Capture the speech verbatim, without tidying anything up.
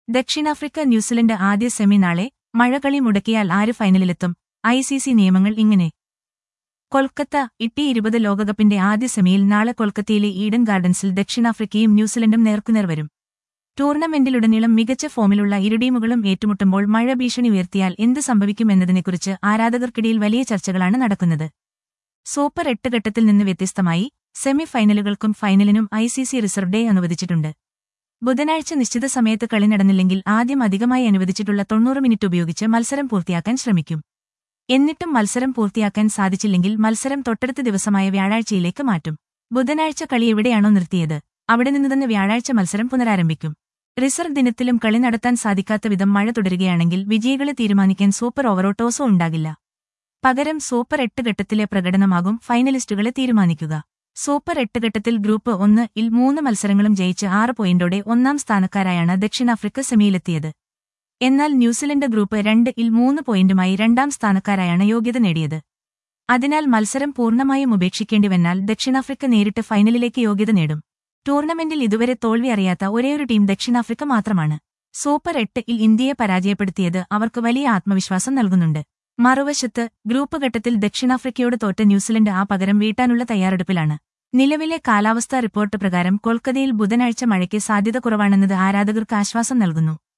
ദക്ഷിണാഫ്രിക്ക ന്യൂസിലൻഡ് ആദ്യ സെമി നാളെ, മഴകളി മുടക്കിയാൽ ആര് ഫൈനലിലെത്തും? ഐ സി സി നിയമങ്ങൾ ഇങ്ങനെ. കൊൽക്കത്ത ഇട്ടി ഇരുപത് ലോകകപ്പിന്റെ ആദ്യ സെമിയിൽ നാളെ കൊൽക്കത്തയിലെ ഈഡൻ ഗാർഡൻസിൽ ദക്ഷിണാഫ്രിക്കയും ന്യൂസിലൻഡും നേർക്കുനേർ വരും. ടൂർണമെന്റിലുടനീളം മികച്ച ഫോമിലുള്ള ഇരു ടീമുകളും ഏറ്റുമുട്ടുമ്പോൾ മഴ ഭീഷണി ഉയർത്തിയാൽ എന്ത് സംഭവിക്കുമെന്നതിനെക്കുറിച്ച് ആരാധകർക്കിടയിൽ വലിയ ചർച്ചകളാണ് നടക്കുന്നത്. സൂപ്പർ എട്ട് ഘട്ടത്തിൽ നിന്ന് വ്യത്യസ്തമായി സെമി ഫൈനലുകൾക്കും ഫൈനലിനും I C C reserve day അനുവദിച്ചിട്ടുണ്ട്. ബുധനാഴ്ച നിശ്ചിത സമയത്ത് കളി നടന്നില്ലെങ്കിൽ ആദ്യം അധികമായി അനുവദിച്ചിട്ടുള്ള തൊണ്ണൂറ് മിനിറ്റ് ഉപയോഗിച്ച് മത്സരം പൂർത്തിയാക്കാൻ ശ്രമിക്കും. എന്നിട്ടും മത്സരം പൂർത്തിയാക്കാൻ സാധിച്ചില്ലെങ്കിൽ മത്സരം തൊട്ടടുത്ത ദിവസമായ വ്യാഴാഴ്ചയിലേക്ക് മാറ്റും. ബുധനാഴ്ച കളി എവിടെയാണോ നിർത്തിയത് അവിടെ നിന്നുതന്നെ വ്യാഴാഴ്ച മത്സരം പുനരാരംഭിക്കും. റിസർവ് ദിനത്തിലും കളി നടത്താൻ സാധിക്കാത്ത വിധം മഴ തുടരുകയാണെങ്കിൽ വിജയികളെ തീരുമാനിക്കാൻ സൂപ്പർ ഓവറോ ടോസോ ഉണ്ടാകില്ല. പകരം സൂപ്പർ എട്ട് ഘട്ടത്തിലെ പ്രകടനമാകും ഫൈനലിസ്റ്റുകളെ തീരുമാനിക്കുക. സൂപ്പർ എട്ട് ഘട്ടത്തിൽ ഗ്രൂപ്പ് ഒന്ന് ഇൽ മൂന്ന് മത്സരങ്ങളും ജയിച്ച് ആറ് പോയിന്റോടെ ഒന്നാം സ്ഥാനക്കാരായാണ് ദക്ഷിണാഫ്രിക്ക സെമിയിലെത്തിയത്. എന്നാൽ ന്യൂസിലൻഡ് ഗ്രൂപ്പ് രണ്ട് ഇൽ മൂന്ന് പോയിന്റുമായി രണ്ടാം സ്ഥാനക്കാരായാണ് യോഗ്യത നേടിയത്. അതിനാൽ മത്സരം പൂർണ്ണമായും ഉപേക്ഷിക്കേണ്ടിവന്നാൽ ദക്ഷിണാഫ്രിക്ക നേരിട്ട് ഫൈനലിലേക്ക് യോഗ്യത നേടും. ടൂർണമെന്റിൽ ഇതുവരെ തോൽവി അറിയാത്ത ഒരേയൊരു ടീം ദക്ഷിണാഫ്രിക്ക മാത്രമാണ്. സൂപ്പർ എട്ട് ഇൽ ഇന്ത്യയെ പരാജയപ്പെടുത്തിയത് അവർക്ക് വലിയ ആത്മവിശ്വാസം നൽകുന്നുണ്ട്. മറുവശത്ത് ഗ്രൂപ്പ് ഘട്ടത്തിൽ ദക്ഷിണാഫ്രിക്കയോട് തോറ്റ ന്യൂസിലൻഡ് ആ പകരം വീട്ടാനുള്ള തയ്യാറെടുപ്പിലാണ്. നിലവിലെ കാലാവസ്ഥാ റിപ്പോർട്ട് പ്രകാരം കൊൽക്കത്തയിൽ ബുധനാഴ്ച മഴയ്ക്ക് സാധ്യത കുറവാണെന്നത് ആരാധകർക്ക് ആശ്വാസം നൽകുന്നു.